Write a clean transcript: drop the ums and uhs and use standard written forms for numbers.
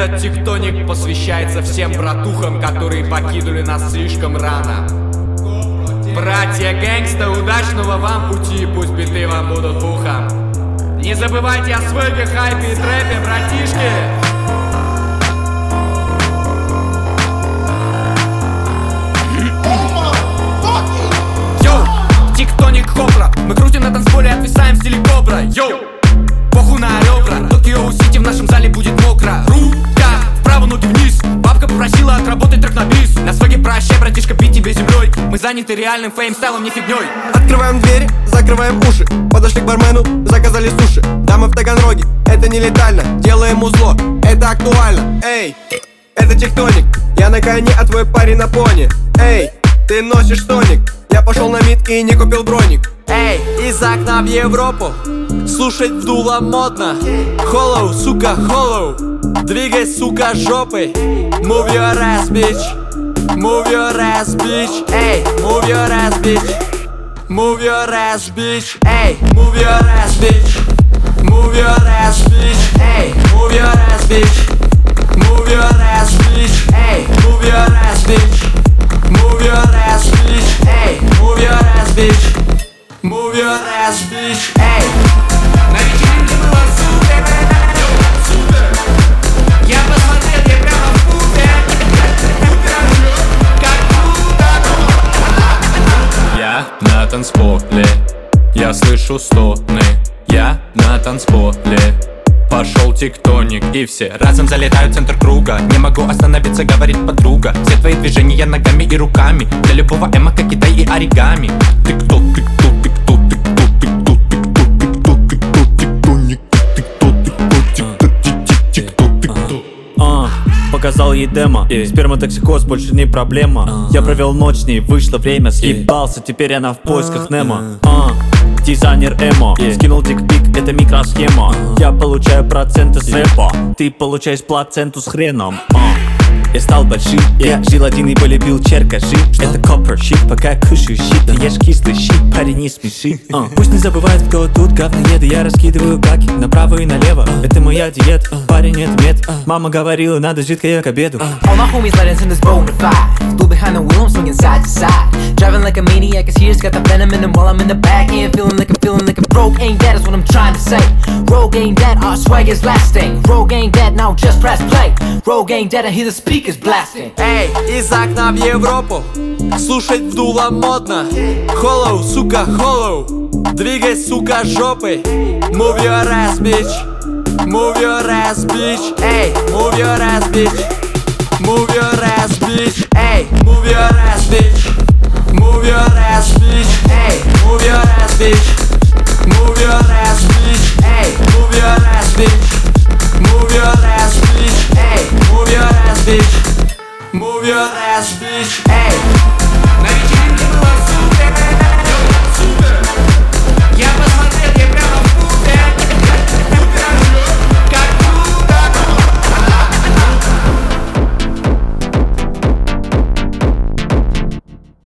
Этот тектоник посвящается всем братухам, которые покинули нас слишком рано. Братья гэнгста, удачного вам пути, пусть биты вам будут пухом. Не забывайте о свеге, хайпе и трэпе, братишки. Йоу, тектоник хопра, мы крутим на танцполе, отвисаем в стиле кобра. Йоу, похуй на ребра, Токио Сити в нашем зале будет мокро. Рука вправо, ноги вниз, бабка попросила отработать трек на бис. На своге прощай, братишка, пить тебе землей. Мы заняты реальным фейм-стайлом, не фигней. Открываем двери, закрываем уши. Подошли к бармену, заказали суши. Дамы в Таганроге, это не летально. Делаем узло, это актуально. Эй, это тектоник, я на коне, а твой парень на пони. Эй, ты носишь тоник, я пошел на мид и не купил броник. Эй, из окна в Европу слушать в дуло модно. Холлоу, сука, холлоу, двигай, сука, жопой. Move your ass, bitch. Move your ass, bitch. Эй, move your ass, bitch. Move your ass, bitch. Эй, move your ass, bitch. Move your ass, bitch. Эй, move your ass, bitch. Move your ass, bitch. Эй, move your ass, bitch. Move your ass, bitch. Эй, move your ass, bitch. Move your ass, bitch. Эй. На вечеринке было супер, супер. Я посмотрел, я прямо в пупе. Как круто. Я на танцполе, я слышу стоны. Я на танцполе, пошел тектоник. И все разом залетают в центр круга. Не могу остановиться, говорит подруга. Все твои движения ногами и руками. Для любого эмо, как Китай и оригами. Ты кто, ты кто, ты кто, ты кто, ты кто, ты кто, ты кто, ты кто, тектоник. Ты кто, ты кто, ты кто, ты кто. Показал ей демо, сперматоксикоз больше не проблема. Я провел ночь с ней, вышло время, съебался, теперь она в поисках Немо. Дизайнер эмо, скинул дикпик, это микросхема. Я получаю проценты с рэпа, ты получаешь плаценту с хреном. Я стал большим, я жил один и полюбил черкаши. Это copper shit, пока кушаю щит. Ты ешь кислый щит, парень не смеши. Пусть не забывает, кто тут говноеды. Я раскидываю каки направо и налево. Это моя диета, парень это мед. Мама говорила, надо жидкое к обеду. All my homies let us in this bonafide. Flew behind the wheel, I'm swinging side to side. Driving like a maniac, his ears got the venom in him while I'm in the back end. Feeling like a broke ain't that is what I'm trying to say. Rogue ain't that, our swag is lasting. Rogue ain't that, now just press play. Rogue ain't that, I hear the speakers blasting. Эй, из окна в Европу слушать в дуло модно. Холлоу, сука, холлоу, двигай, сука, жопой. Move your ass, bitch. Move your ass, bitch. Эй, move your ass, bitch. Move your ass, bitch. Эй, move your ass, bitch. Move your ass, bitch. Эй, move your ass, bitch. Move your ass, bitch. Эй, move your ass, bitch. Move your ass, bitch. Эй, move your ass, bitch. Move your ass, bitch. Эй. На вечеринке